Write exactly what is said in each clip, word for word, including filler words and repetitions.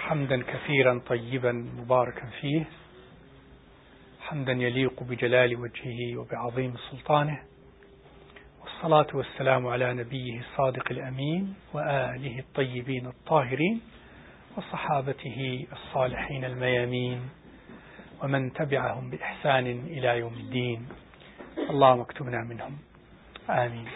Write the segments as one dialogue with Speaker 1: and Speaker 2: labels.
Speaker 1: حمدا كثيرا طيبا مباركا فيه حمدا يليق بجلال وجهه وبعظيم سلطانه، والصلاة والسلام على نبيه الصادق الأمين وآله الطيبين الطاهرين وصحابته الصالحين الميامين ومن تبعهم بإحسان إلى يوم الدين. اللهم اكتبنا منهم. آمين.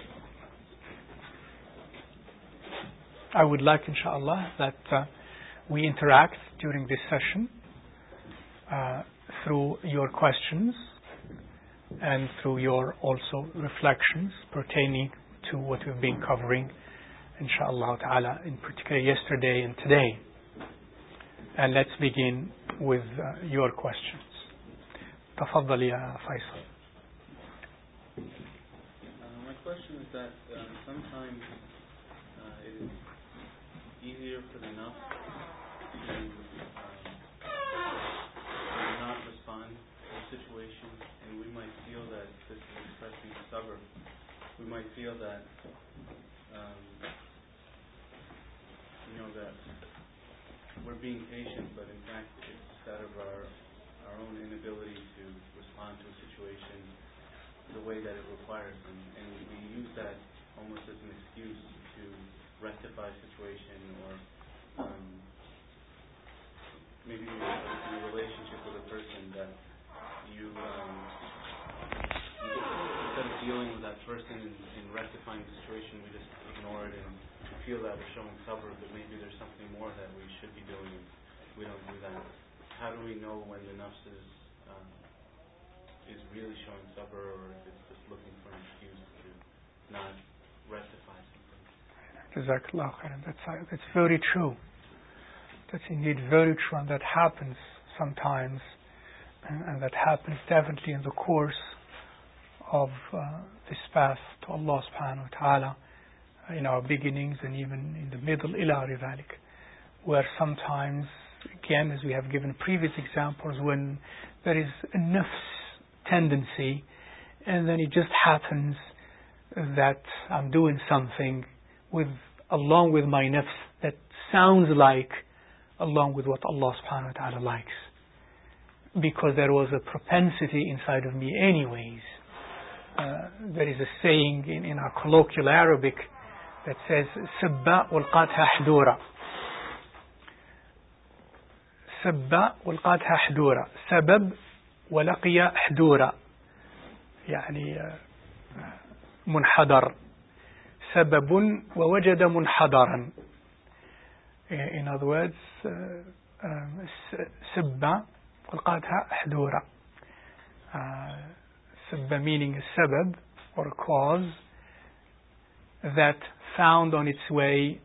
Speaker 1: I would like, inshallah, that uh, we interact during this session uh, through your questions and through your also reflections pertaining to what we've been covering, inshallah ta'ala, in particular yesterday and today. And let's begin with uh, your questions. تفضل يا فيصل.
Speaker 2: Uh, my question is that um, sometimes uh, it is easier for the nafs to um, not respond to a situation, and we might feel that this is expressing sabr. We might feel that um, you know that we're being patient, but in fact it's out of our our own inability to respond to a situation the way that it requires, and, and we use that almost as an excuse to rectify a situation, or um, maybe in a relationship with a person that you, um, you just, instead of dealing with that person and, and rectifying the situation, we just ignore it and feel that we're showing sabr, but maybe there's something more that we should be doing, and we don't do that. How do we know when the nafs is, um, is really showing sabr, or if it's just looking for an excuse to not rectify something?
Speaker 1: Jazakallah khairan. That's, that's very true. That's indeed very true, and that happens sometimes, and, and that happens definitely in the course of uh, this path to Allah subhanahu wa ta'ala, in our beginnings and even in the middle, ila ridhalik, where sometimes, again, as we have given previous examples, when there is a nafs tendency, and then it just happens that I'm doing something with along with my nafs that sounds like along with what Allah subhanahu wa ta'ala likes, because there was a propensity inside of me anyways. Uh, there is a saying in, in our colloquial Arabic that says sabba walqatha hdura. sabba walqatha hdura. Sabab walaqiya hdura. يعني منحدر. سبب ووجد منحدرا. In other words, سبة والقاتها حدورة. سبة meaning a sabab or a cause that found on its way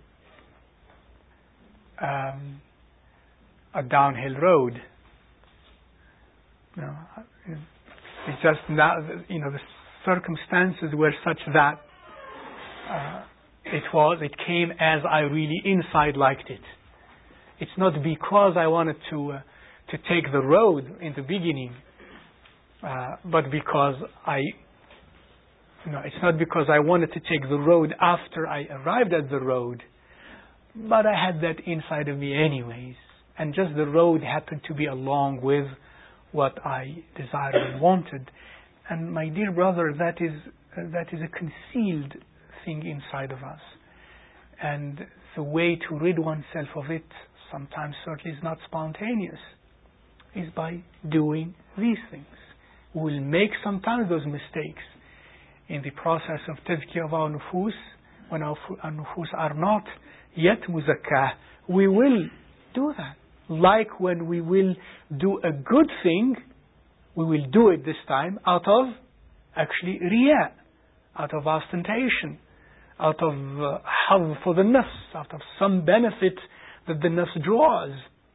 Speaker 1: um, a downhill road. You know, it's just that, you know, the circumstances were such that Uh, it was, it came as I really inside liked it. It's not because I wanted to uh, to take the road in the beginning, uh, but because I, you know, it's not because I wanted to take the road after I arrived at the road, but I had that inside of me anyways, and just the road happened to be along with what I desired and wanted. And my dear brother, that is uh, that is a concealed thing inside of us, and the way to rid oneself of it sometimes certainly is not spontaneous, is by doing these things. We will make sometimes those mistakes in the process of tazkiyah of our nufus, when our, our nufus are not yet muzakkah. We will do that, like when we will do a good thing, we will do it this time out of actually riya, out of ostentation, out of uh, hazz for the nafs, out of some benefit that the nafs draws.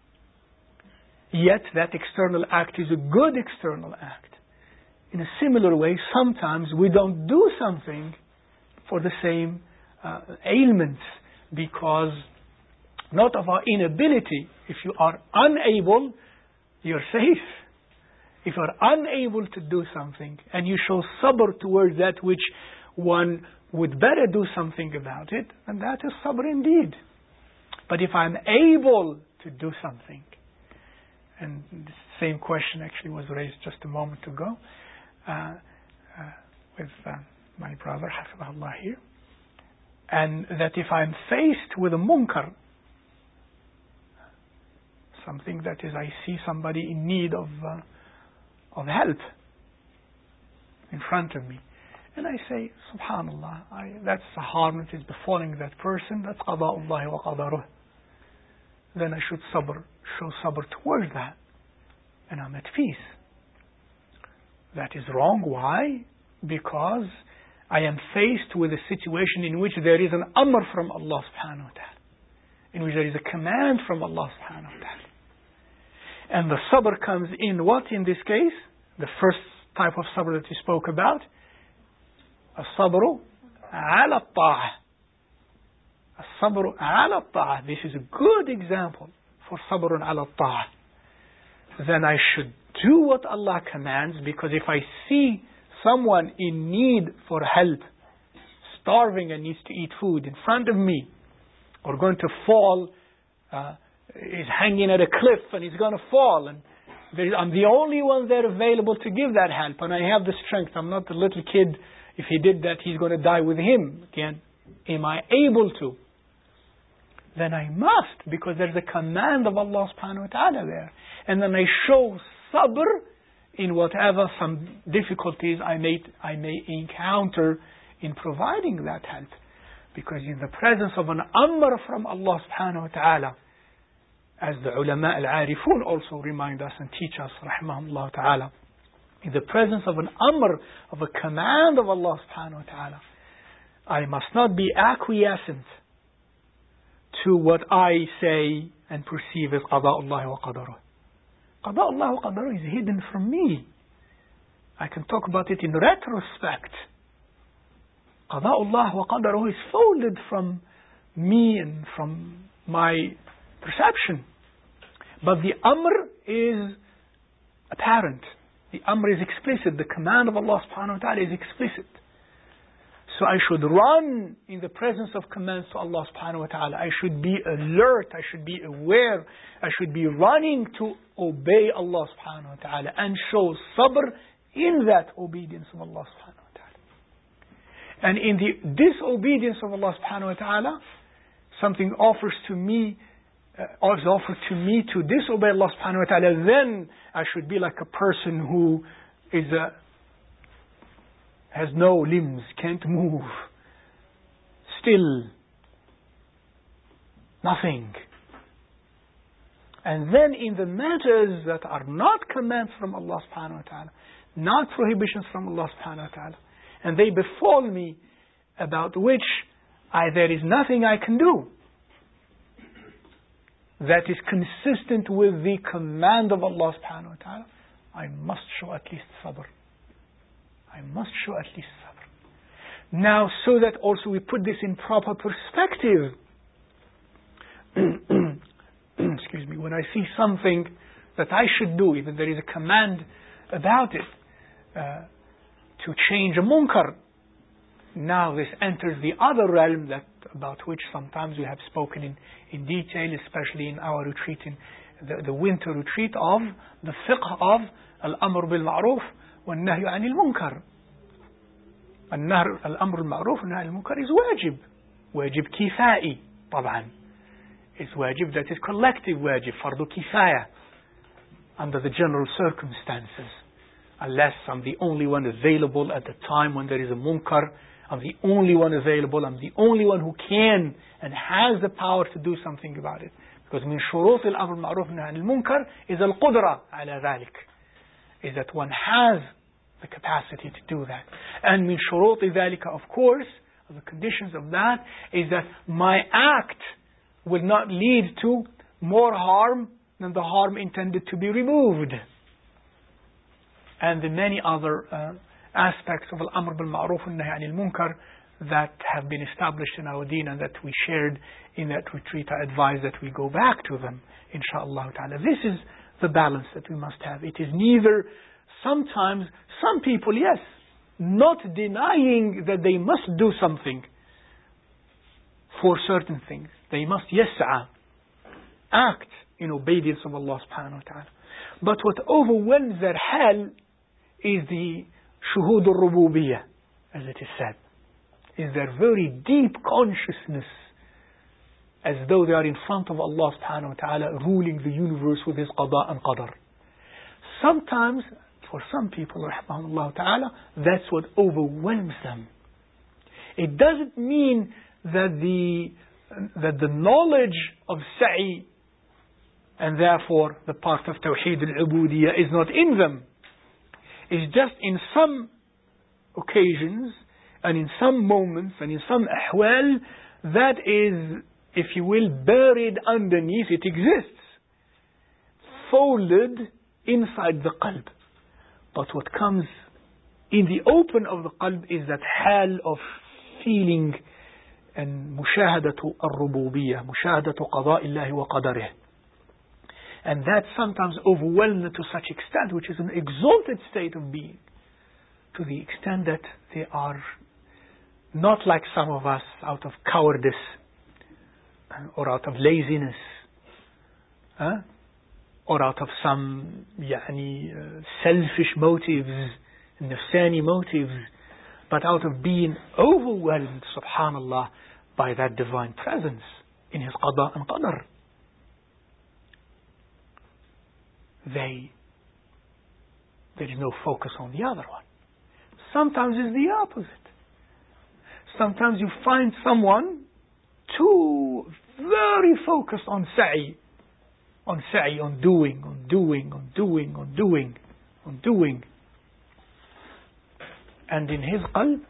Speaker 1: Yet that external act is a good external act. In a similar way, sometimes we don't do something for the same uh, ailments, because not of our inability. If you are unable, you're safe. If you are unable to do something and you show sabr towards that which one would better do something about it, and that is sabr indeed. But if I'm able to to do something. And the same question actually was raised just a moment ago uh, uh, with uh, my brother, Hafidahullah, here. And that if I'm faced with a munkar, something that is, I see somebody in need of uh, of help in front of me, and I say, Subhanallah, I, that's the harm that is befalling that person, that's qada'ullah wa qadaruh. Then I should sabr, show sabr towards that, and I'm at peace. That is wrong. Why? Because I am faced with a situation in which there is an amr from Allah subhanahu wa ta'ala, in which there is a command from Allah subhanahu wa ta'ala. And the sabr comes in what in this case? The first type of sabr that we spoke about, as-sabru ala at-ta'ah. As-sabru ala at-ta'ah. This is a good example for sabrun ala at-ta'ah. Then I should do what Allah commands, because if I see someone in need for help, starving and needs to eat food in front of me, or going to fall, uh, is hanging at a cliff and he's going to fall, and there, I'm the only one there available to give that help, and I have the strength. I'm not the little kid. If he did that, he's going to die with him. Again, am I able to? Then I must, because there's a command of Allah subhanahu wa ta'ala there. And then I show sabr in whatever some difficulties I may, I may encounter in providing that help. Because in the presence of an amr from Allah subhanahu wa ta'ala, as the ulama al-arifun also remind us and teach us, rahimahumullah ta'ala, in the presence of an amr, of a command of Allah subhanahu wa ta'ala, I must not be acquiescent to what I say and perceive as qada'ullah wa qadaruh. Qada'ullah wa qadaruh is hidden from me. I can talk about it in retrospect. Qada'ullah wa qadaruh is folded from me and from my perception. But the amr is apparent. The amr is explicit. The command of Allah subhanahu wa ta'ala is explicit. So I should run in the presence of commands to Allah subhanahu wa ta'ala. I should be alert. I should be aware. I should be running to obey Allah subhanahu wa ta'ala and show sabr in that obedience of Allah subhanahu wa ta'ala. And in the disobedience of Allah subhanahu wa ta'ala, something offers to me, uh, is offered to me to disobey Allah subhanahu wa ta'ala, then I should be like a person who is a has no limbs, can't move, still, nothing. And then in the matters that are not commands from Allah subhanahu wa ta'ala, not prohibitions from Allah subhanahu wa ta'ala, and they befall me, about which I, there is nothing I can do that is consistent with the command of Allah subhanahu wa ta'ala, I must show at least sabr. I must show at least sabr. Now, so that also we put this in proper perspective. Excuse me. When I see something that I should do, even there is a command about it, uh, to change a munkar. Now this enters the other realm that about which sometimes we have spoken in, in detail, especially in our retreat, in the, the winter retreat of the fiqh of al-amr bil-ma'ruf والنهي عن المنكر. الأمر المعروف والنهي عن المنكر is wajib. Wajib kifai, طبعا. It's wajib that is collective wajib, fardu kifaya, under the general circumstances. Unless I'm the only one available at the time when there is a munkar, I'm the only one available, I'm the only one who can and has the power to do something about it. Because من شروط الأمر المعروف والنهي عن المنكر is القدرة على ذلك. Is that one has the capacity to do that. And min shuruti dhalika, of course, the conditions of that is that my act will not lead to more harm than the harm intended to be removed. And the many other uh, aspects of al-amr bil-ma'ruf and nahy anil munkar that have been established in our deen and that we shared in that retreat. I advise that we go back to them, inshaAllah ta'ala. This is the balance that we must have. It is neither, sometimes, some people, yes, not denying that they must do something for certain things. They must yas'a, act in obedience of Allah subhanahu wa ta'ala. But what overwhelms their hal is the shuhud al-rububiyyah, as it is said, is their very deep consciousness, as though they are in front of Allah subhanahu wa ta'ala, ruling the universe with His qada and qadar. Sometimes, for some people, rahmahullah ta'ala, that's what overwhelms them. It doesn't mean that the that the knowledge of sa'i and therefore the part of Tawheed al-Ubudiyyah is not in them. It's just in some occasions and in some moments and in some ahwal that is, if you will, buried underneath. It exists, folded inside the qalb. But what comes in the open of the qalb is that hal of feeling and mushahadatu al-rububiyyah, mushahadatu qada'illahi wa qadarih. And that sometimes overwhelmed to such extent, which is an exalted state of being, to the extent that they are not like some of us out of cowardice or out of laziness, huh? or out of some يعني, uh, selfish motives, nafsani motives, but out of being overwhelmed, subhanallah, by that divine presence in His qada and qadar. They, there is no focus on the other one. Sometimes it's the opposite. Sometimes you find someone too very focused on sa'i, on sa'i, on doing, on doing, on doing, on doing, on doing. And in his qalb,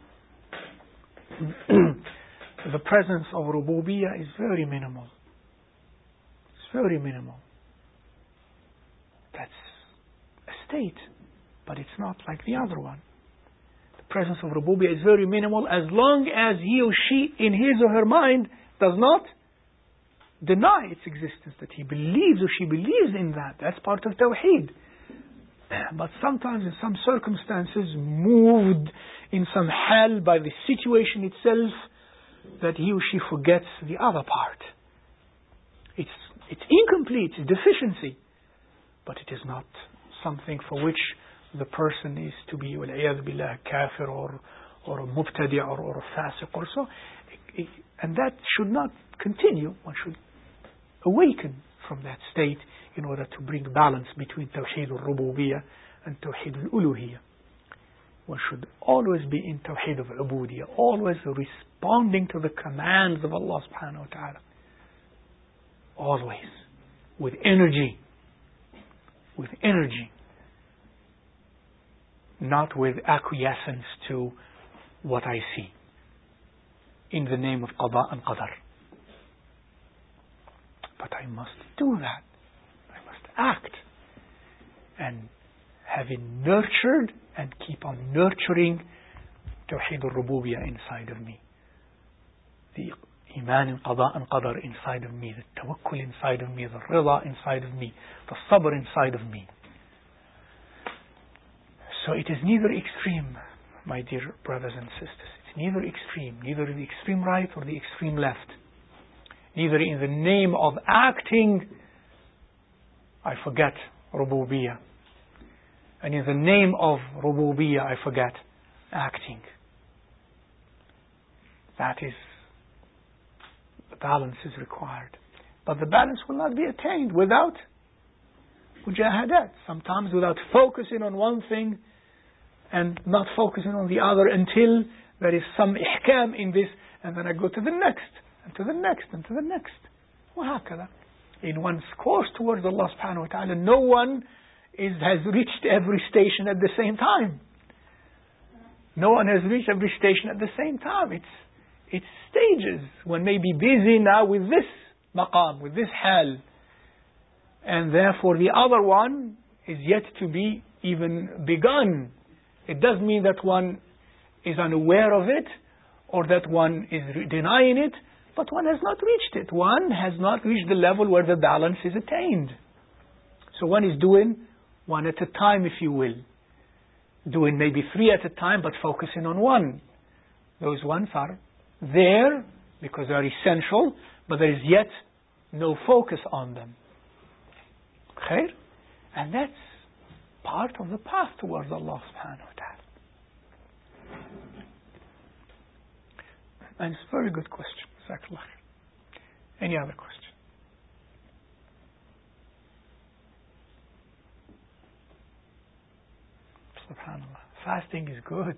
Speaker 1: the presence of rububiyyah is very minimal. It's very minimal. That's a state, but it's not like the other one. The presence of rububiyyah is very minimal as long as he or she, in his or her mind, does not deny its existence, that he believes or she believes in that. That's part of Tawheed. But sometimes in some circumstances, moved in some hal by the situation itself, that he or she forgets the other part. It's, it's incomplete, it's deficiency. But it is not something for which the person is to be وَالْعِيَاذُ بِاللَّهِ kafir or, or a mubtadi' or, or a fasiq or so. It, it, and that should not continue. One should awaken from that state in order to bring balance between Tawheed al-Rububiyyah and Tawheed al-Uluhiyyah. One should always be in Tawheed al-Ubudiyyah, always responding to the commands of Allah subhanahu wa ta'ala. Always. With energy. With energy. Not with acquiescence to what I see. In the name of Qada and Qadar. But I must do that. I must act. And having nurtured and keep on nurturing Tawheed al-Rububiyyah inside of me. The Iman in Qada and Qadar inside of me. The Tawakkul inside of me. The Rida inside of me. The Sabr inside of me. So it is neither extreme, my dear brothers and sisters. It's neither extreme. Neither the extreme right or the extreme left. Neither in the name of acting, I forget Rububiyyah. And in the name of Rububiyyah, I forget acting. That is, the balance is required. But the balance will not be attained without mujahadat. Sometimes without focusing on one thing and not focusing on the other until there is some ihkam in this, and then I go to the next. And to the next, and to the next. وهكذا. In one's course towards Allah subhanahu wa ta'ala, no one is, has reached every station at the same time. No one has reached every station at the same time. It's, it's stages. One may be busy now with this maqam, with this hal. And therefore the other one is yet to be even begun. It doesn't mean that one is unaware of it, or that one is re- denying it, but one has not reached it. One has not reached the level where the balance is attained. So one is doing one at a time, if you will. Doing maybe three at a time, but focusing on one. Those ones are there because they are essential, but there is yet no focus on them. khair. And that's part of the path towards Allah subhanahu wa ta'ala. And it's a very good question. Jazakallah. Any other question? Subhanallah. Fasting is good.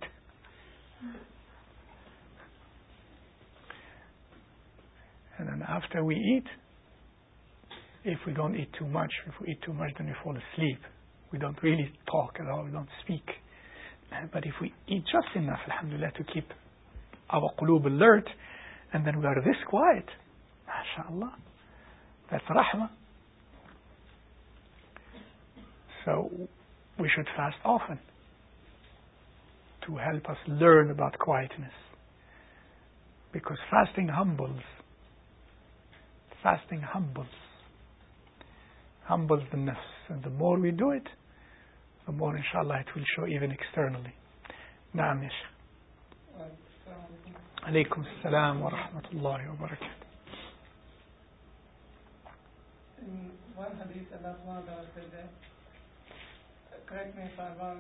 Speaker 1: And then after we eat, if we don't eat too much, if we eat too much, then we fall asleep. We don't really talk at all, we don't speak. But if we eat just enough, alhamdulillah, to keep our qulub alert, and then we are this quiet, mashallah, that's rahmah. So we should fast often to help us learn about quietness. Because fasting humbles. Fasting humbles. Humbles the nafs. And the more we do it, the more inshallah it will show even externally. Naam, ya Shaykh. Alaykum as-salam wa rahmatullahi wa barakatuh.
Speaker 3: In one hadith, Allah subhanahu wa ta'ala said that, correct me if I'm wrong,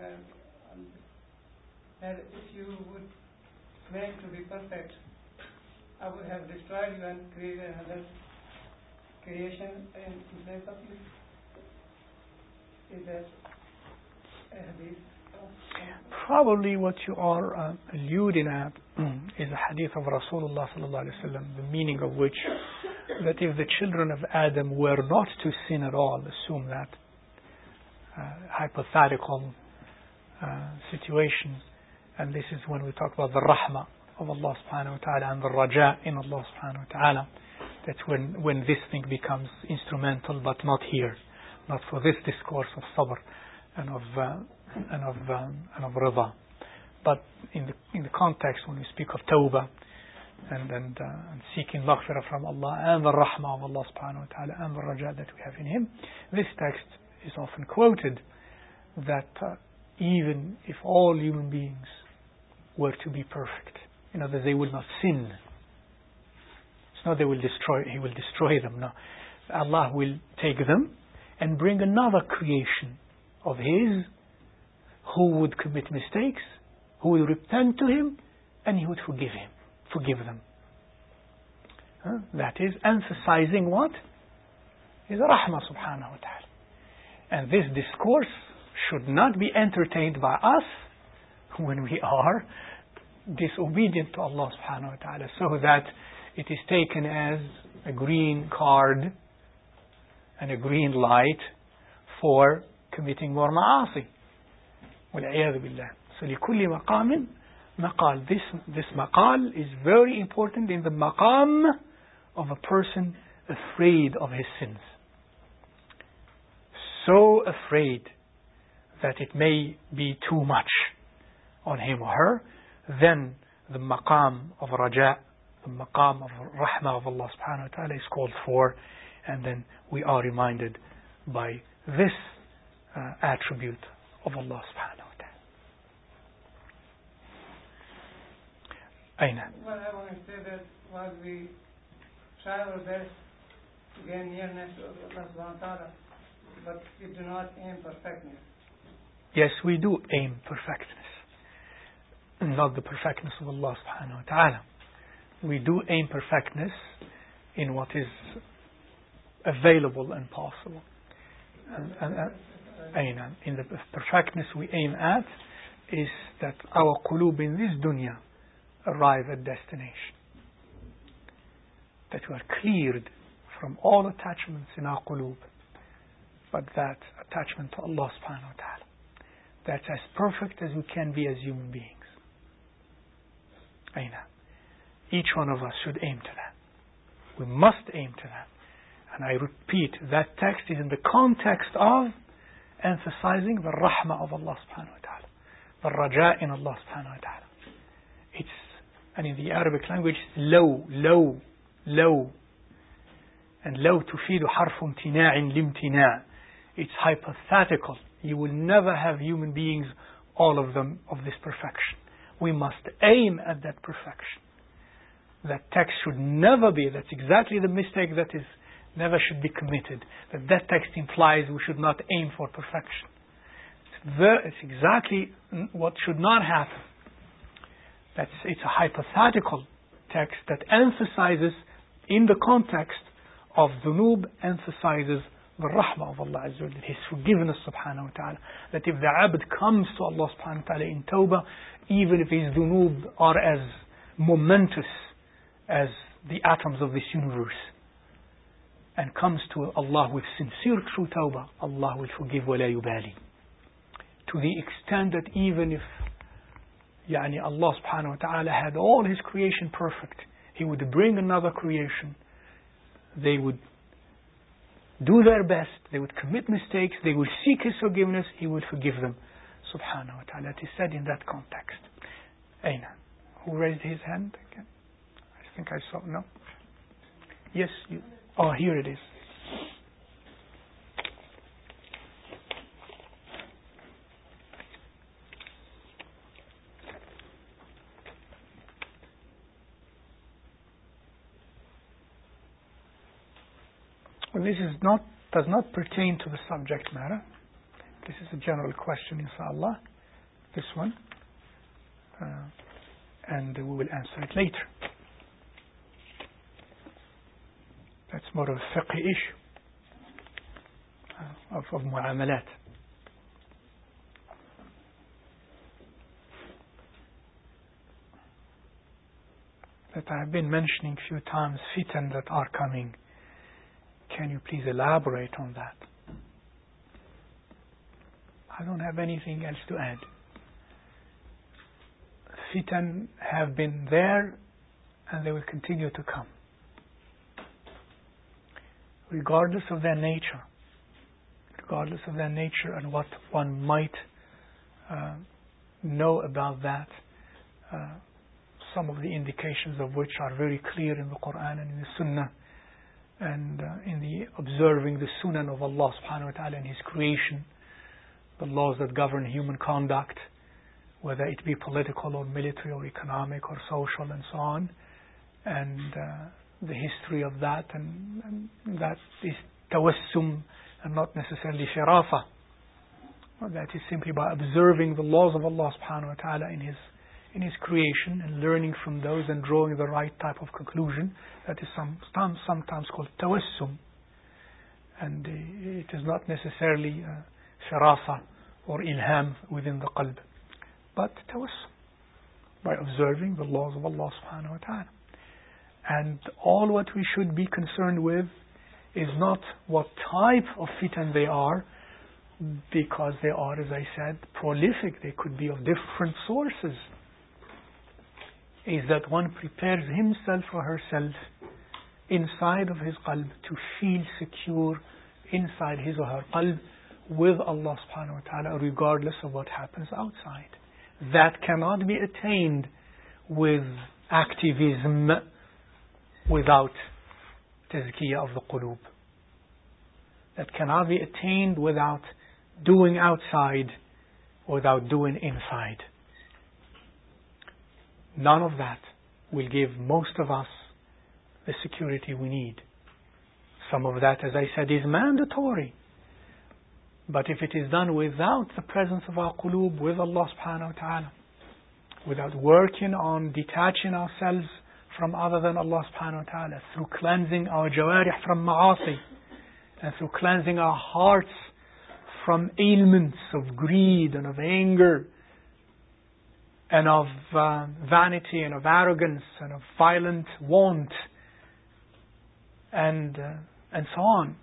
Speaker 3: that if you would claim to be perfect, I would have destroyed you and created another creation in place of you. Is that a hadith?
Speaker 1: Probably what you are uh, alluding at is a hadith of Rasulullah sallallahu alaihi wasallam, the meaning of which that if the children of Adam were not to sin at all, assume that uh, hypothetical uh, situation, and this is when we talk about the rahmah of Allah subhanahu wa ta'ala and the raja in Allah subhanahu wa ta'ala, that's when, when this thing becomes instrumental, but not here, not for this discourse of sabr and of uh, and of um, and of rida. But in the in the context when we speak of tawbah and and, uh, and seeking maghfirah from Allah and the rahmah of Allah subhanahu wa ta'ala and the raja that we have in Him, this text is often quoted that uh, even if all human beings were to be perfect, you know, that they will not sin. It's not they will destroy, He will destroy them. No, Allah will take them and bring another creation of His who would commit mistakes, who will repent to Him, and He would forgive him, forgive them. Huh? That is emphasizing what? Is rahmah subhanahu wa ta'ala. And this discourse should not be entertained by us when we are disobedient to Allah subhanahu wa ta'ala, so that it is taken as a green card and a green light for committing more ma'asi. وَالْعِيَاذُ بِاللَّهِ. So لِكُلِّ مَقَامٍ مَقَال. This, this maqal is very important in the maqam of a person afraid of his sins. So afraid that it may be too much on him or her, then the maqam of raja, the maqam of rahmah of Allah subhanahu wa ta'ala is called for, and then we are reminded by this uh, attribute of Allah subhanahu wa ta'ala. Aina.
Speaker 3: Well, I want to say that while we try our best to gain nearness to Allah subhanahu wa ta'ala, but we do not aim perfectness.
Speaker 1: Yes, we do aim perfectness. Not the perfectness of Allah subhanahu wa ta'ala. We do aim perfectness in what is available and possible. And, and, and in the perfectness we aim at is that our qulub in this dunya arrive at destination. That we are cleared from all attachments in our qulub, but that attachment to Allah subhanahu wa ta'ala, that's as perfect as we can be as human beings. Aina. Each one of us should aim to that. We must aim to that. And I repeat, that text is in the context of emphasizing the rahmah of Allah subhanahu wa ta'ala, the raja in Allah subhanahu wa ta'ala. It's, and in the Arabic language, it's low, low, low. And low tufidu harfu imtina'in limtina'. It's hypothetical. You will never have human beings, all of them, of this perfection. We must aim at that perfection. That text should never be, that's exactly the mistake that is never should be committed. That that text implies we should not aim for perfection. It's, the, it's exactly what should not happen. That's, it's a hypothetical text that emphasizes, in the context of dhunub, emphasizes the rahmah of Allah Azza wa Jalla, His forgiveness subhanahu wa ta'ala. That if the abd comes to Allah subhanahu wa ta'ala in tawbah, even if his dhunub are as momentous as the atoms of this universe, and comes to Allah with sincere true tawbah, Allah will forgive ولا يبالي. To the extent that even if يعني Allah subhanahu wa ta'ala had all His creation perfect, He would bring another creation, they would do their best, they would commit mistakes, they would seek His forgiveness, He would forgive them subhanahu wa ta'ala. It is said in that context. Aina, who raised his hand again? I think I saw, no? Yes, you, oh, here it is. Well, this is not, does not pertain to the subject matter. This is a general question, inshallah. This one. Uh, and we will answer it later. That's more of a fiqh issue uh, of, of mu'amalat. That I have been mentioning a few times, fitan that are coming. Can you please elaborate on that? I don't have anything else to add. Fitan have been there and they will continue to come. Regardless of their nature. Regardless of their nature and what one might uh, know about that. Uh, some of the indications of which are very clear in the Quran and in the Sunnah. And uh, in the observing the Sunan of Allah subhanahu wa ta'ala and His creation. The laws that govern human conduct, whether it be political or military or economic or social and so on, and uh, the history of that, and, and that is tawassum and not necessarily shirafa. Well, that is simply by observing the laws of Allah subhanahu wa ta'ala in His in His creation and learning from those and drawing the right type of conclusion. That is sometimes, sometimes called tawassum, and uh, it is not necessarily uh, shirafa or ilham within the qalb, but tawassum, by observing the laws of Allah subhanahu wa ta'ala. And all what we should be concerned with is not what type of fitan they are, because they are, as I said, prolific. They could be of different sources. Is that one prepares himself or herself inside of his qalb to feel secure inside his or her qalb with Allah subhanahu wa ta'ala, regardless of what happens outside. That cannot be attained with activism without tazkiyah of the qulub. That cannot be attained without doing outside, without doing inside. None of that will give most of us the security we need. Some of that, as I said, is mandatory. But if it is done without the presence of our qulub with Allah subhanahu wa ta'ala, without working on detaching ourselves from other than Allah subhanahu wa ta'ala, through cleansing our jawarih from ma'asi, and through cleansing our hearts from ailments of greed and of anger, and of uh, vanity and of arrogance and of violent want, and uh, and so on.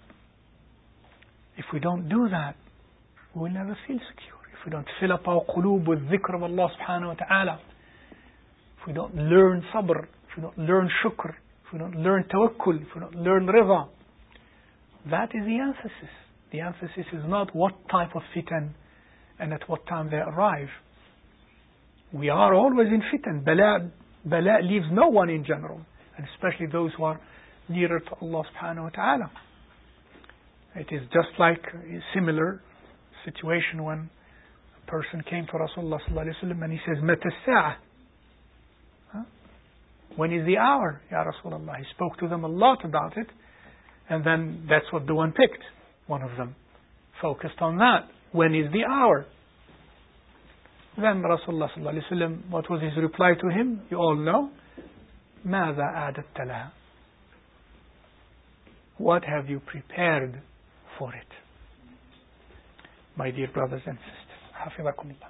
Speaker 1: If we don't do that, we will never feel secure. If we don't fill up our qulub with dhikr of Allah subhanahu wa ta'ala, if we don't learn sabr, if we don't learn shukr, if we don't learn tawakkul, if we don't learn rida, that is the emphasis. The emphasis is not what type of fitan and at what time they arrive. We are always in fitan. Bala, bala leaves no one in general, and especially those who are nearer to Allah subhanahu wa ta'ala. It is just like a similar situation when a person came to Rasulullah sallallahu alayhi wa sallam and he says, Mata as-sa'ah? Huh? When is the hour, Ya Rasulullah? He spoke to them a lot about it. And then that's what the one picked. One of them focused on that. When is the hour? Then Rasulullah sallallahu alaihi wasallam, what was his reply to him? You all know. ماذا أعددت لها? What have you prepared for it? My dear brothers and sisters, حفظكم الله.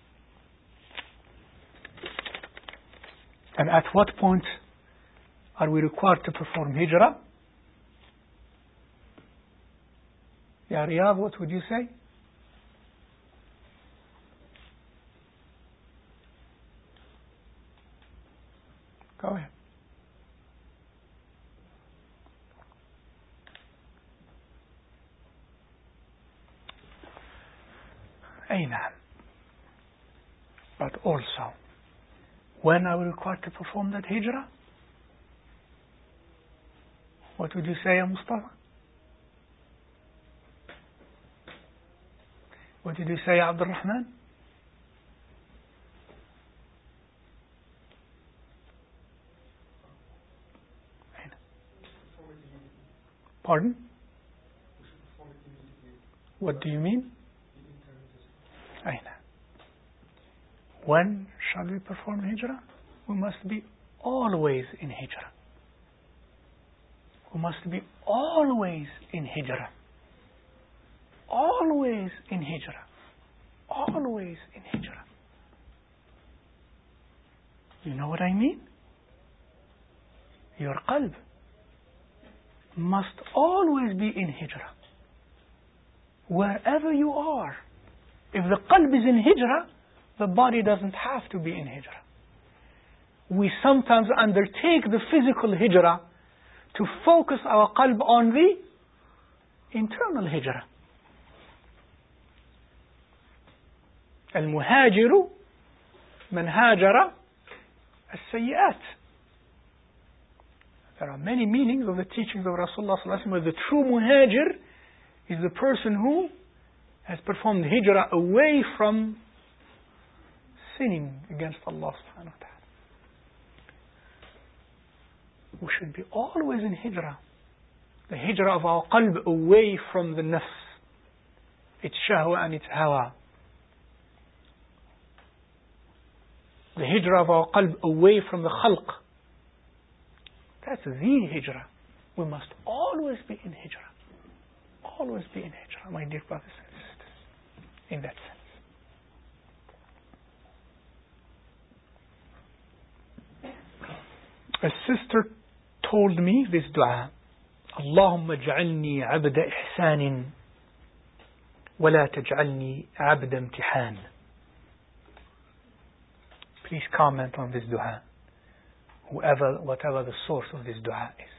Speaker 1: And at what point are we required to perform hijrah? Ya Riyadh, what would you say? Go ahead. Amen. But also, when are we required to perform that hijrah? What would you say, Ya Mustafa? What did you say, Abdul Rahman? Pardon? What do you mean? When shall we perform hijrah? We must be always in hijrah. We must be always in hijrah. Always in hijrah. Always in hijrah. You know what I mean? Your qalb must always be in hijrah. Wherever you are. If the qalb is in hijrah, the body doesn't have to be in hijrah. We sometimes undertake the physical hijrah to focus our qalb on the internal hijrah. المهاجر من هاجر السيئات. There are many meanings of the teachings of Rasulullah sallallahu alaihi wasallam. The true muhajir is the person who has performed hijrah away from sinning against Allah subhanahu wa ta'ala. We should be always in hijrah. The hijrah of our qalb away from the nafs, its shahwa and its hawa. The hijrah of our qalb away from the khalq. That's the hijrah. We must always be in hijrah. Always be in hijrah, my dear brothers and sisters. In that sense. A sister told me this dua. اللهم اجعلني عبد إحسان ولا تجعلني عبد امتحان. Please comment on this dua. Whoever, whatever the source of this dua is.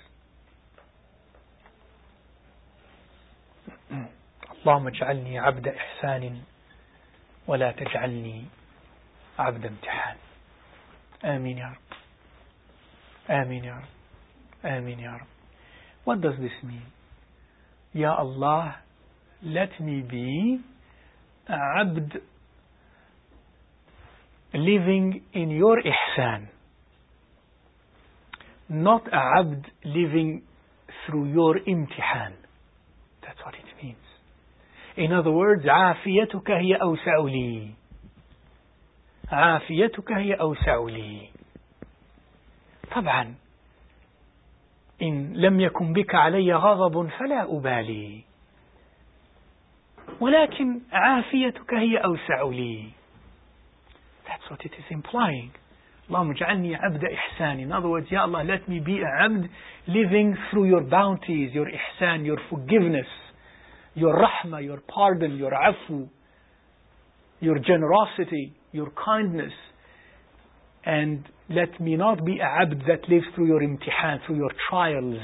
Speaker 1: اللهم اجعلني عبد إحسان ولا تجعلني عبد امتحان. آمين يا رب. آمين يا رب. آمين يا رب. What does this mean? Ya Allah, let me be a abd living in your ihsan, not a abd living through your imtihan. That's what it means. In other words, عافيتك هي أوسع لي. عافيتك هي أوسع لي. طبعا إن لم يكن بك علي غضب فلا أبالي. ولكن عافيتك هي أوسع لي. That's what it is implying. اللهم اجعلني عبد إحسان. In other words, Ya Allah, let me be a abd living through your bounties, your ihsan, your forgiveness, your rahmah, your pardon, your afu, your generosity, your kindness. And let me not be a abd that lives through your imtihan, through your trials,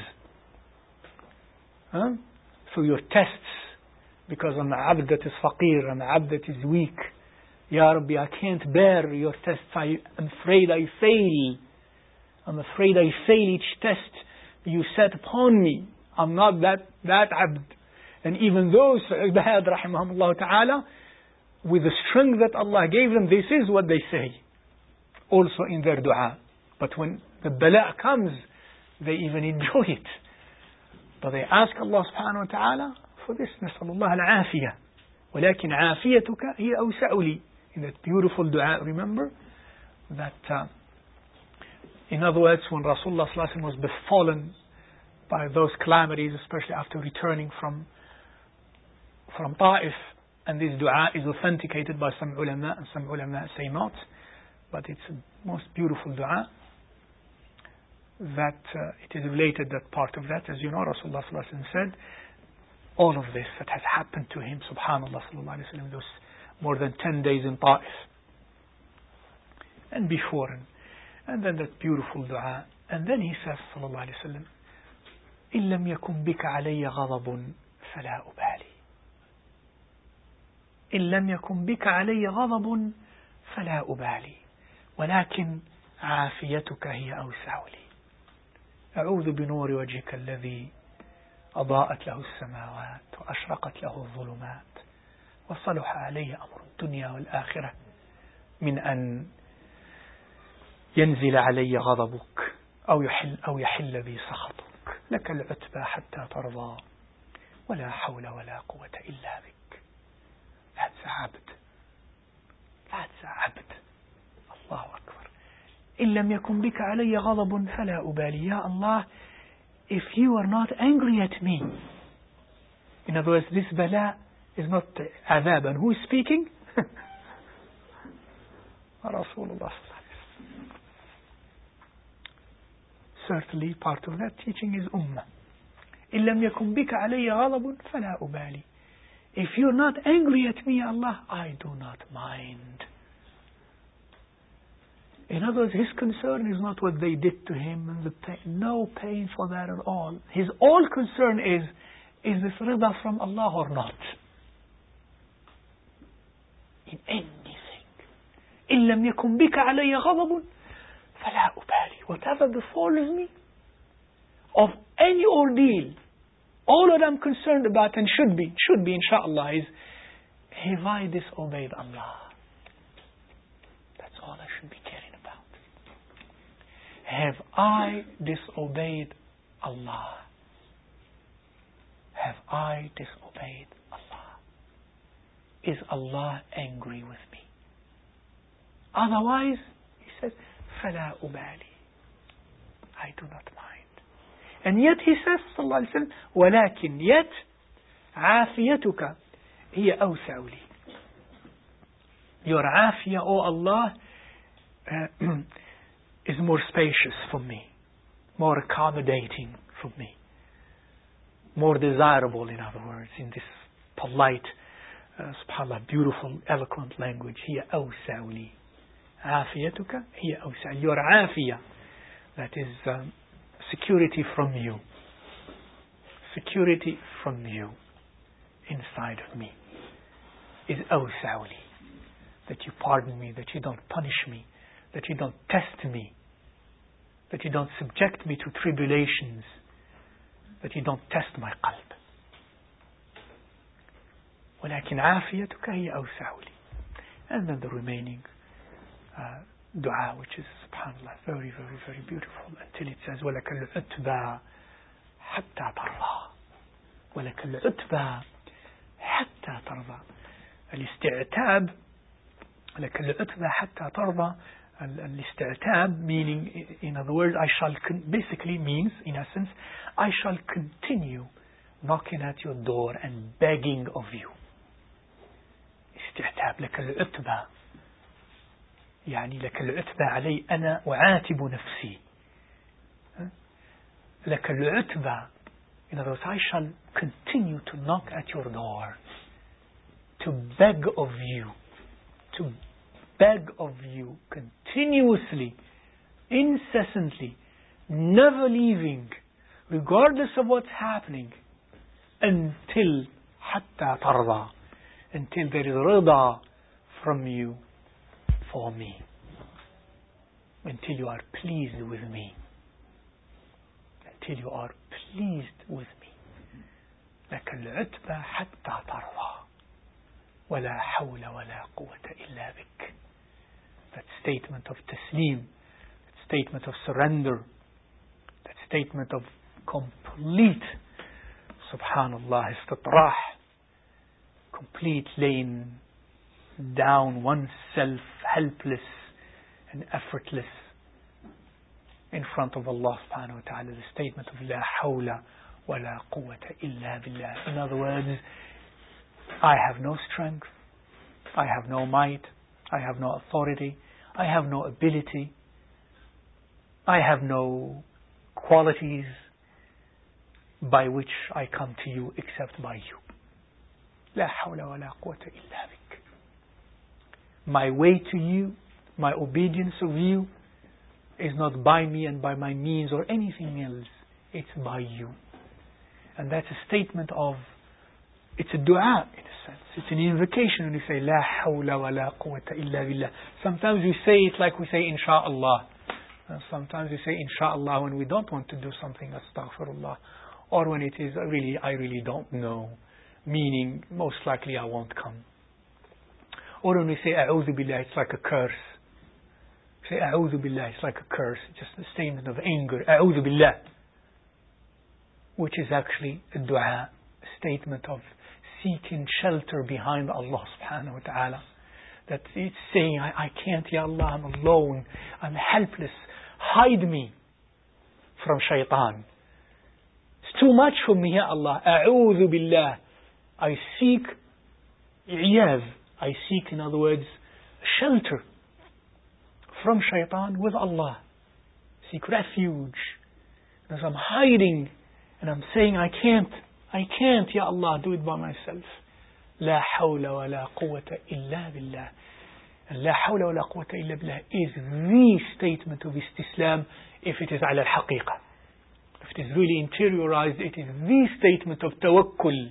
Speaker 1: huh? through your tests, because I'm a abd that is faqir, I'm a abd that is weak. Ya Rabbi, I can't bear your tests. I am afraid I fail. I'm afraid I fail each test you set upon me. I'm not that, that abd. And even those, Ibad rahimahumullah ta'ala, with the strength that Allah gave them, this is what they say. Also in their dua. But when the bala comes, they even enjoy it. But they ask Allah subhanahu wa ta'ala for this. نسأل الله العافية. ولكن عافيتك هي أوسع لي. In that beautiful dua, remember that uh, in other words, when Rasulullah sallallahu alaihi wasallam was befallen by those calamities, especially after returning from from Ta'if, and this dua is authenticated by some ulama, and some ulama say not, but it's a most beautiful dua, that uh, it is related, that part of that, as you know, Rasulullah sallallahu alaihi wasallam said, all of this that has happened to him, subhanallah sallallahu alaihi wasallam, those more than ten days in Ta'if, and before, and, and then that beautiful dua, and then he says, sallallahu alaihi wasallam, إن لم يكن بك علي غضب فلا أبالي. إن لم يكن بك علي غضب فلا أبالي ولكن عافيتك هي أوسع لي. أعوذ بنور وجهك الذي أضاءت له السماوات وأشرقت له الظلمات وصلح عليه أمر الدنيا والآخرة من أن ينزل علي غضبك أو يحل, أو يحل بي سخطك. لك العتبى حتى ترضى ولا حول ولا قوة إلا بك. That's عبد. That's عبد. الله أكبر. إن لم يكن بك علي غضب فلا أبالي. يا Allah, if you are not angry at me. In other words, this bala is not azab. And who is speaking? Rasulullah. Certainly part of that teaching is ummah. إن لم يكن بك علي غضب فلا أبالي. If you're not angry at me, Allah, I do not mind. In other words, his concern is not what they did to him and the pain. No pain for that at all. His all concern is, is this rida from Allah or not? In anything. إن لم يكن بك علي غضب فلا أبالي. Whatever befalls me of any ordeal, all that I'm concerned about and should be, should be inshallah, is have I disobeyed Allah? That's all I should be caring about. Have I disobeyed Allah? Have I disobeyed Allah? Is Allah angry with me? Otherwise, he says, فلا أبالي. I do not mind. And yet he says, صلى الله عليه وسلم, ولكن yet عافيتك هي أوسع لي. Your عافية, O Allah, uh, is more spacious for me, more accommodating for me, more desirable, in other words, in this polite, uh, subhanallah, beautiful, eloquent language. هي أوسع لي. عافيتك هي أوسع. Your عافية, that is um, security from you, security from you inside of me, is أوسع لي. That you pardon me, that you don't punish me, that you don't test me, that you don't subject me to tribulations, that you don't test my قلب. ولكن عافيتك هي أوسع لي. And then the remaining uh, dua, which is subhanallah very very very beautiful, until it says ولك العتبى حتى ترضى. ولك العتبى حتى ترضى. الاستعتاب, لك العتبى حتى ترضى. الاستعتاب, meaning, in other words, I shall con- basically means, in essence, I shall continue knocking at your door and begging of you. استعتاب. لك العتبى يعني لك العتبى علي أنا أعاتب نفسي. لك العتبى, in other words, I shall continue to knock at your door, to beg of you, to beg of you continuously, incessantly, never leaving, regardless of what's happening, until حتى ترضى, until there is rida from you for me, until you are pleased with me, until you are pleased with me. لك العتبى حتى ترضى ولا حول ولا قوة إلا بك. That statement of taslim, that statement of surrender, that statement of complete Subhanallah, istitrah, complete laying down oneself, helpless and effortless in front of Allah subhanahu wa ta'ala. The statement of La hawla wa la quwwata illa billah. In other words, I have no strength, I have no might, I have no authority, I have no ability, I have no qualities by which I come to you except by you. La hawla wa la quwwata illa bik. My way to you, my obedience of you is not by me and by my means or anything else. It's by you. And that's a statement of, it's a dua in a sense. It's an invocation when you say La hawla wa la quwwata illa billah. Sometimes we say it like we say Insha'Allah. And sometimes we say Insha'Allah when we don't want to do something, Astaghfirullah. Or when it is really, I really don't know. Meaning, most likely I won't come. Or when we say A'udhu Billah, it's like a curse. Say A'udhu Billah, it's like a curse. It's just a statement of anger. A'udhu Billah. Which is actually a dua, a statement of seeking shelter behind Allah subhanahu wa ta'ala. That it's saying, I, I can't, Ya Allah, I'm alone. I'm helpless. Hide me from shaitan. It's too much for me, Ya Allah. A'udhu Billah. I seek iyaz. I seek, in other words, shelter from shaitan with Allah. Seek refuge. As I'm hiding and I'm saying, I can't, I can't, Ya Allah, do it by myself. La hawla wa la quwwata illa billah. And La hawla wa la quwwata illa billah is the statement of istislam if it is ala al-haqiqa. If it is really interiorized, it is the statement of tawakkul.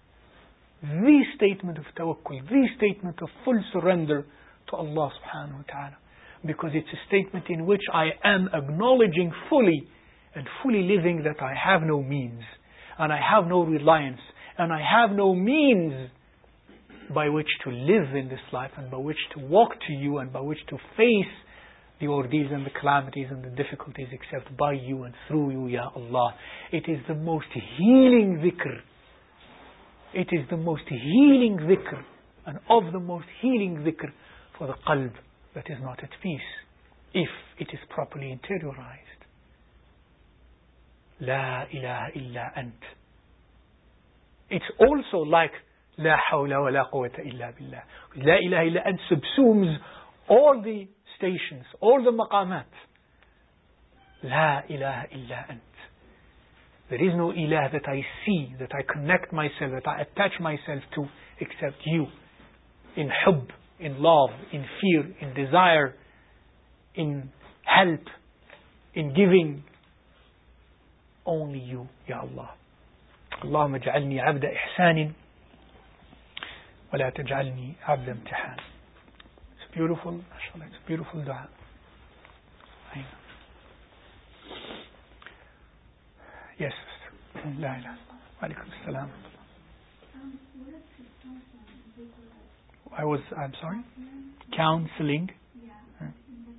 Speaker 1: The statement of tawakkul. The statement of full surrender to Allah subhanahu wa ta'ala. Because it's a statement in which I am acknowledging fully and fully living that I have no means. And I have no reliance. And I have no means by which to live in this life and by which to walk to you and by which to face the ordeals and the calamities and the difficulties except by you and through you, Ya Allah. It is the most healing dhikr. It is the most healing dhikr and of the most healing dhikr for the qalb that is not at peace if it is properly interiorized. La ilaha illa ant. It's also like La hawla wa la quwwata illa billah. La ilaha illa ant subsumes all the stations, all the maqamat. La ilaha illa ant. There is no ilah that I see, that I connect myself, that I attach myself to except you. In hubb, in love, in fear, in desire, in help, in giving. Only you, Ya Allah. Allahumma ja'alni abda ihsanin wa la taj'alni abda imtihan. It's beautiful, mashallah, it's beautiful dua. Yes, sister. La ilaha. Wa alaikum assalam. I was, I'm sorry? Counseling. Yeah.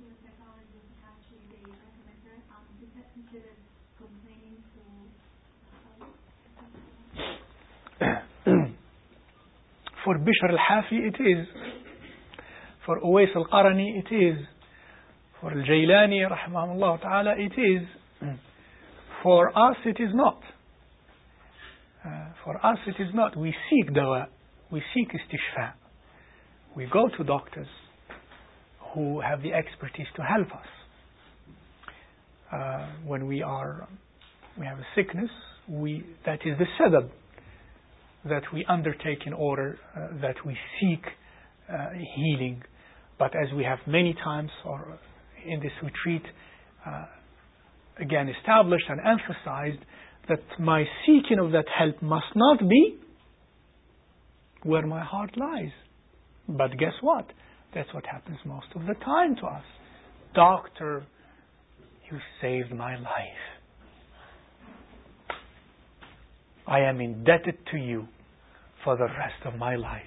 Speaker 1: For Bishr al-Hafi it is. For Uwais al-Qarani it is. For al-Jaylani rahimahullah ta'ala it is. For us it is not. Uh, for us it is not. We seek dawa. We seek istishfa. We go to doctors who have the expertise to help us. Uh, when we are, we have a sickness, we, that is the sabab that we undertake in order uh, that we seek uh, healing. But as we have many times or in this retreat uh, again established and emphasized, that my seeking of that help must not be where my heart lies. But guess what? That's what happens most of the time to us. Doctor, you saved my life. I am indebted to you for the rest of my life.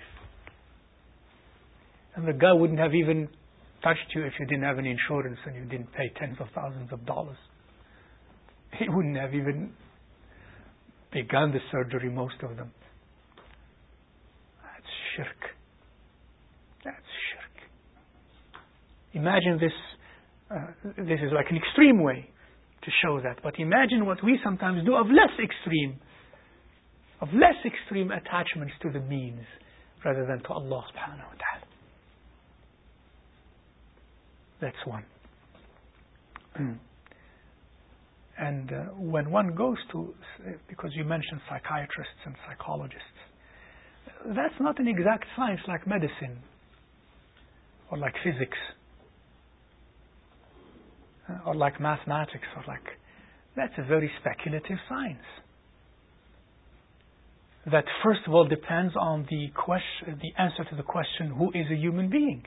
Speaker 1: And the guy wouldn't have even touched you if you didn't have any insurance and you didn't pay tens of thousands of dollars. He wouldn't have even begun the surgery, most of them. That's shirk. That's shirk. Imagine this, uh, this is like an extreme way to show that. But imagine what we sometimes do of less extreme, of less extreme attachments to the means rather than to Allah subhanahu wa ta'ala. That's one. And uh, when one goes to, because you mentioned psychiatrists and psychologists, that's not an exact science like medicine or like physics uh, or like mathematics or like, that's a very speculative science. That first of all depends on the question, the answer to the question, who is a human being?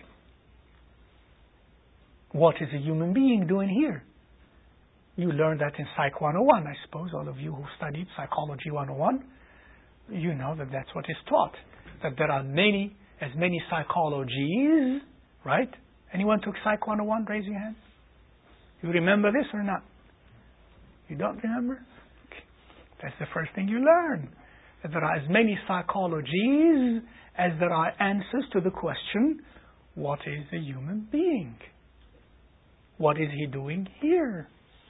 Speaker 1: What is a human being doing here? You learned that in Psych one oh one, I suppose, all of you who studied Psychology one oh one, you know that that's what is taught. That there are many, as many psychologies, right? Anyone took Psych one oh one? Raise your hand. You remember this or not? You don't remember? Okay. That's the first thing you learn. That there are as many psychologies as there are answers to the question, what is a human being? What is he doing here?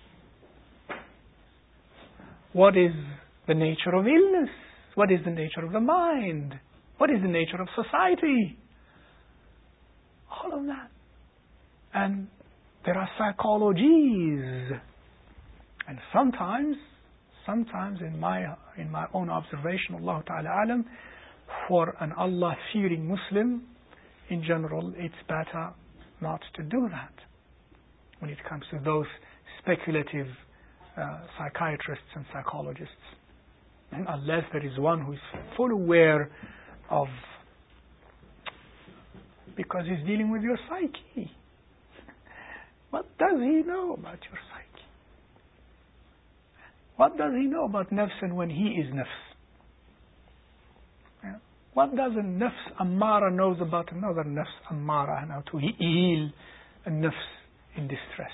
Speaker 1: What is the nature of illness? What is the nature of the mind? What is the nature of society? All of that. And there are psychologies. And sometimes, sometimes in my in my own observation, Allah Ta'ala Alam, for an Allah-fearing Muslim, in general, it's better not to do that. When it comes to those speculative uh, psychiatrists and psychologists. And unless there is one who is fully aware of, because he's dealing with your psyche. What does he know about your psyche? What does he know about nafs and when he is nafs? Yeah. What does a nafs ammara knows about another nafs ammara and how to heal a nafs in distress?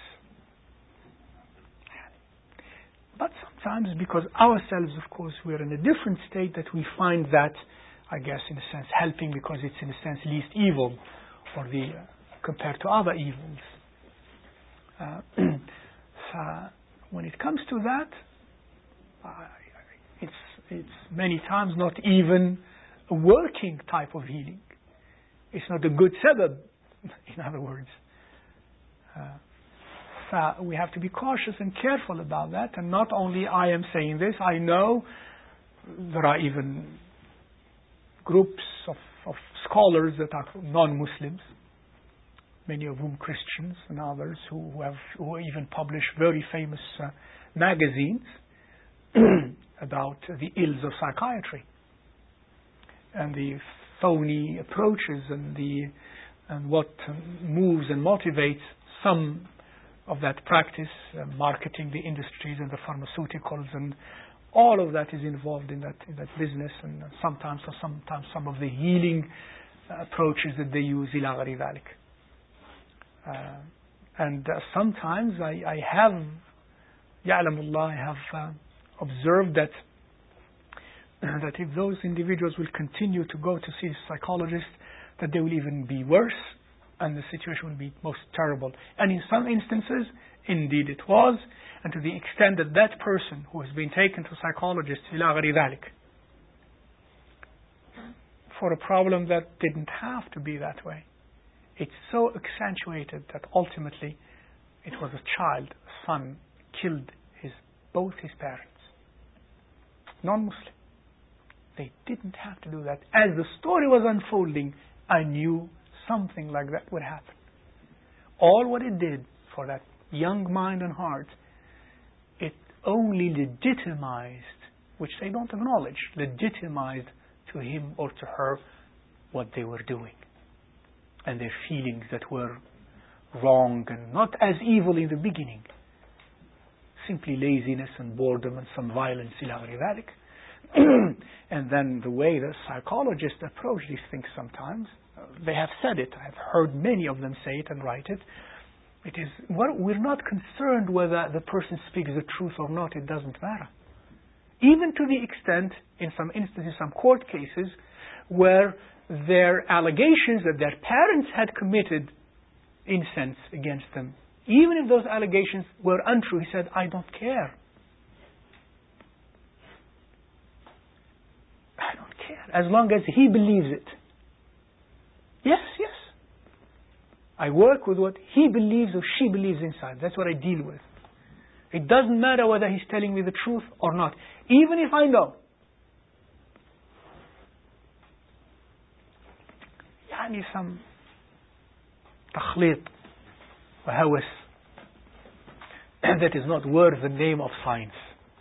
Speaker 1: But sometimes, because ourselves, of course, we're in a different state, that we find that, I guess, in a sense, helping, because it's in a sense least evil, or the uh, compared to other evils. Uh, so when it comes to that, uh, it's it's many times not even a working type of healing. It's not a good sabab, in other words. Uh, So we have to be cautious and careful about that. And not only I am saying this, I know there are even groups of, of scholars that are non-Muslims, many of whom Christians and others, who have who even publish very famous uh, magazines about the ills of psychiatry and the phony approaches and the and what moves and motivates some of that practice, uh, marketing the industries and the pharmaceuticals, and all of that is involved in that in that business, and sometimes or sometimes some of the healing uh, approaches that they use, ila ghari dhalik. Uh, and uh, sometimes I, I have, ya'lamullah, I have uh, observed that that if those individuals will continue to go to see a psychologist, that they will even be worse, and the situation will be most terrible. And in some instances, indeed it was, and to the extent that that person who has been taken to psychologists, ila ghari dhalik, for a problem that didn't have to be that way, it's so accentuated that ultimately it was a child, a son, killed his both his parents. Non-Muslim. They didn't have to do that. As the story was unfolding, I knew something like that would happen. All what it did for that young mind and heart, it only legitimized, which they don't acknowledge, legitimized to him or to her what they were doing. And their feelings that were wrong and not as evil in the beginning. Simply laziness and boredom and some violence, ila ghari dhalik. And then the way the psychologists approach these things sometimes, they have said it. I've heard many of them say it and write it. It is, we're not concerned whether the person speaks the truth or not. It doesn't matter. Even to the extent, in some instances, some court cases, where their allegations that their parents had committed incense against them, even if those allegations were untrue, he said, I don't care. I don't care. As long as he believes it. Yes, yes. I work with what he believes or she believes inside. That's what I deal with. It doesn't matter whether he's telling me the truth or not. Even if I know. يعني some تخليط وهوس that is not worth the name of science.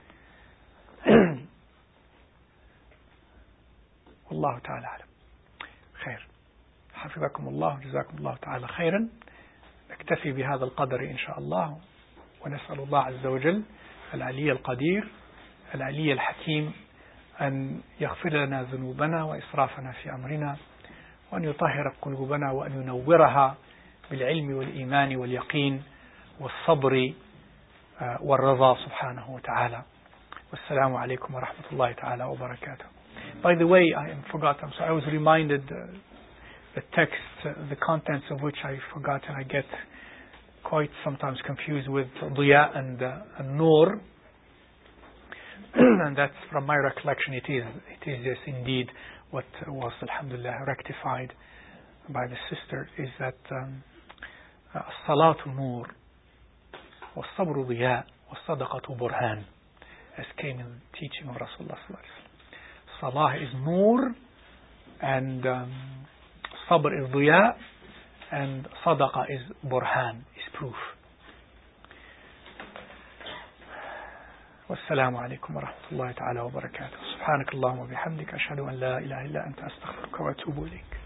Speaker 1: والله تعالى أعلم. خير. حفظكم الله جزاكم الله تعالى خيرا. نكتفي بهذا القدر إن شاء الله، ونسأل الله عز وجل العلي القدير العلي الحكيم أن يغفر لنا ذنوبنا وإسرافنا في أمرنا، وأن يطهر قلوبنا وأن ينورها بالعلم والإيمان واليقين والصبر والرضا سبحانه وتعالى. والسلام عليكم ورحمة الله تعالى وبركاته. By the way, I forgot, I'm sorry, I was reminded uh, the text, uh, the contents of which I forgot, and I get quite sometimes confused with Diya and, uh, and Nur. And that's from my recollection, it is, it is yes indeed what was, alhamdulillah, rectified by the sister, is that Salatu Nur wa Sabru Diya wa Sadaqatu Burhan, as came in the teaching of Rasulullah sallallahu alaihi wasallam. Salah is Nur, and um, Sabr is Diya, and Sadaqa is Burhan, is proof. والسلام عليكم ورحمة الله تعالى وبركاته. سبحانك اللهم وبحمدك أشهد أن لا إله إلا أنت أستغفرك وأتوب إليك.